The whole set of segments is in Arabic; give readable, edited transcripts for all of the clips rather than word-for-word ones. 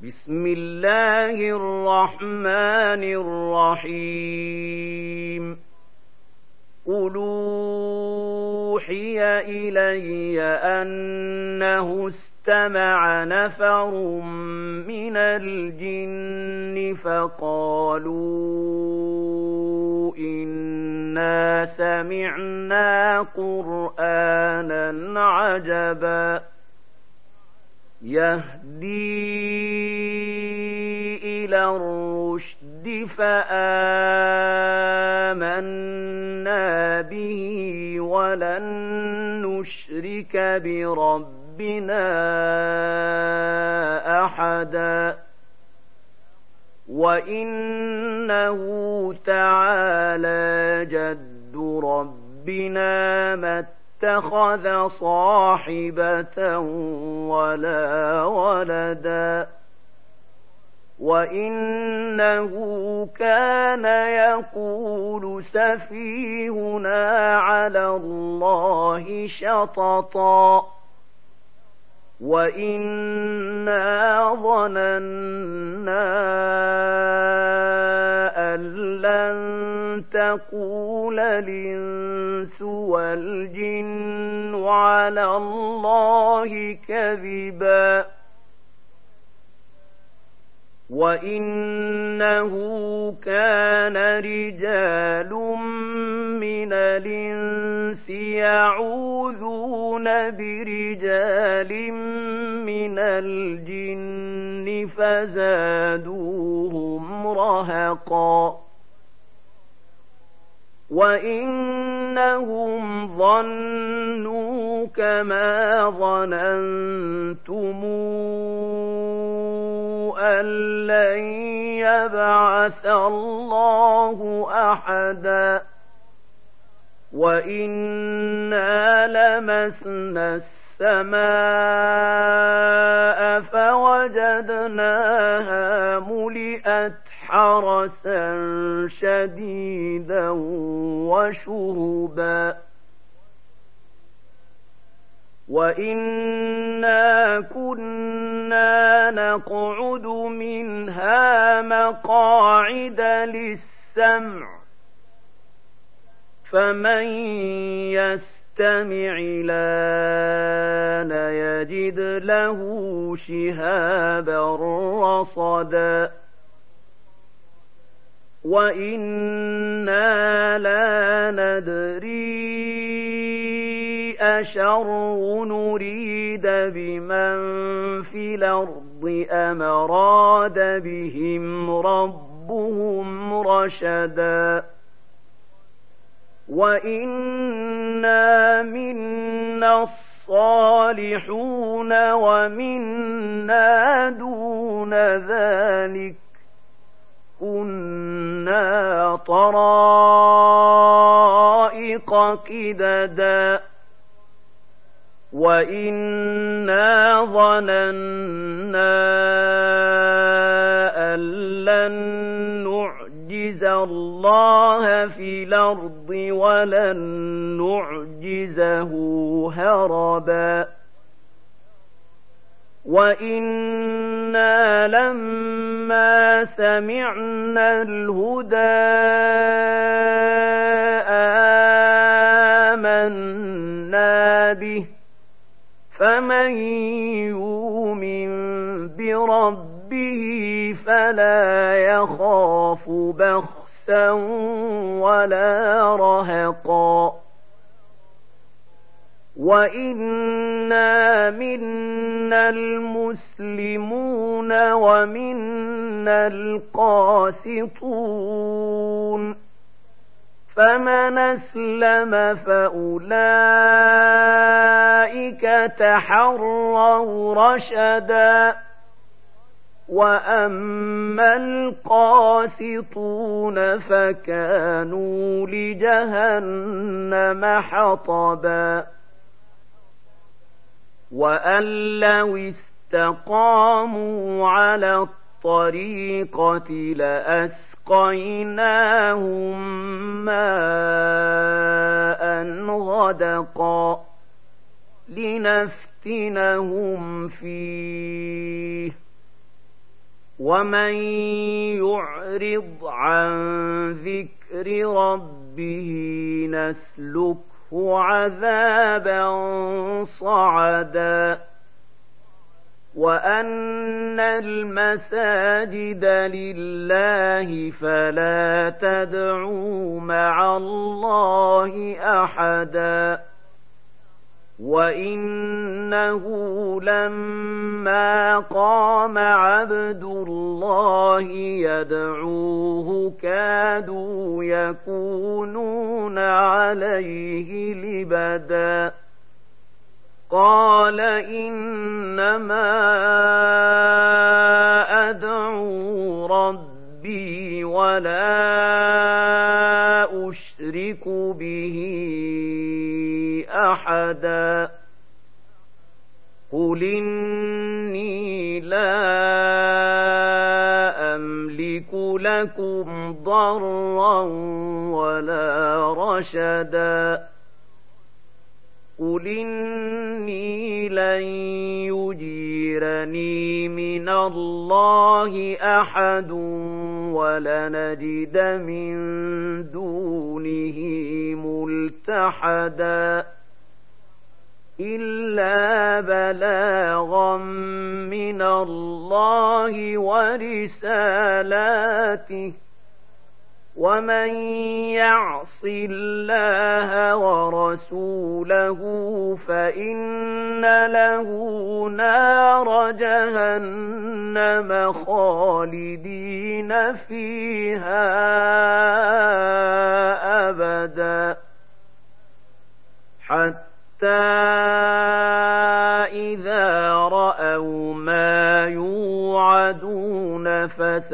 بسم الله الرحمن الرحيم قل أوحي إلي أنه استمع نفر من الجن فقالوا إنا سمعنا قرآنا عجبا يهدي إلى الرشد فآمنا به ولن نشرك بربنا أحدا وإنه تعالى جد ربنا ما اتخذ صاحبة ولا ولدا وإنه كان يقول سفيهنا على الله شططا وإنا ظننا أن لن تقول الإنس والجن على الله كذبا وإنه كان رجال من الإنس يعوذون برجال من الجن فزادوهم رهقا وإنهم ظنوا كما ظننتم أن لن يبعث الله أحدا وإنا لمسنا السماء فوجدناها ملئت حرسا شديدا وشهبا وإنا كنا نقعد منها مقاعد للسمع فمن يستمع الآن يجد له شهابا رصدا وإنا لا ندري أشر نريد بمن في الأرض أم أراد بهم ربهم رشدا وإنا منا الصالحون ومنا دون ذلك كنا طرائق قددا وإنا ظننا أن لن نعجز الله في الأرض ولن نعجزه هربا وإنا لما سمعنا الهدى آمنا به فمن يؤمن بربه فلا يخاف بخسا ولا رهقا وإنا منا المسلمون ومنا القاسطون فمن أسلم فأولئك تحروا رشدا وأما القاسطون فكانوا لجهنم حطبا وأن لو استقاموا على الطريقة لأسقيناهم ماء غدقا لنفتنهم فيه ومن يعرض عن ذكر ربه نسلكه عذابا صعدا وأن المساجد لله فلا تدعوا مع الله أحدا وإنه لما قام عبد الله يدعوه كادوا يكونون عليه لبدا قال إنما أدعو ربي ولا أشرك به أحدا قل إني لا أملك لكم ضرا ولا رشدا قل إني لن يجيرني من الله أحد ولنجد من دونه ملتحدا إلا بلاغا من الله ورسالاته ومن يعص الله ورسوله فإن له نار جهنم خالدين فيها أبدا حتى إذا رأوا ما يوعدون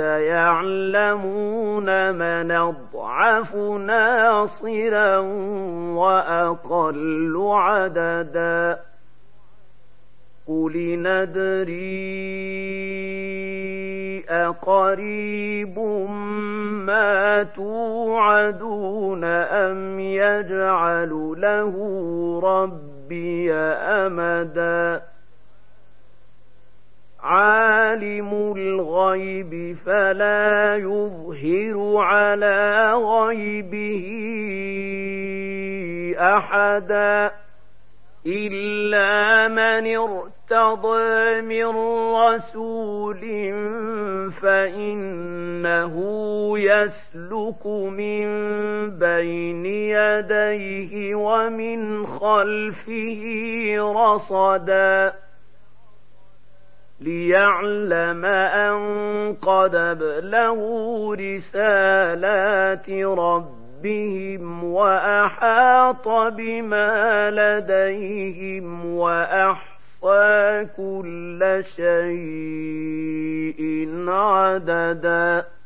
فسيعلمون من أضعف ناصرا وأقل عددا قل ندري أقريب ما توعدون أم يجعل له ربي أمدا عالم الغيب فلا يظهر على غيبه أحدا إلا من ارتضى من رسول فإنه يسلك من بين يديه ومن خلفه رصدا ليعلم أن قد أبلغوا رسالات ربهم وأحاط بما لديهم وأحصى كل شيء عددا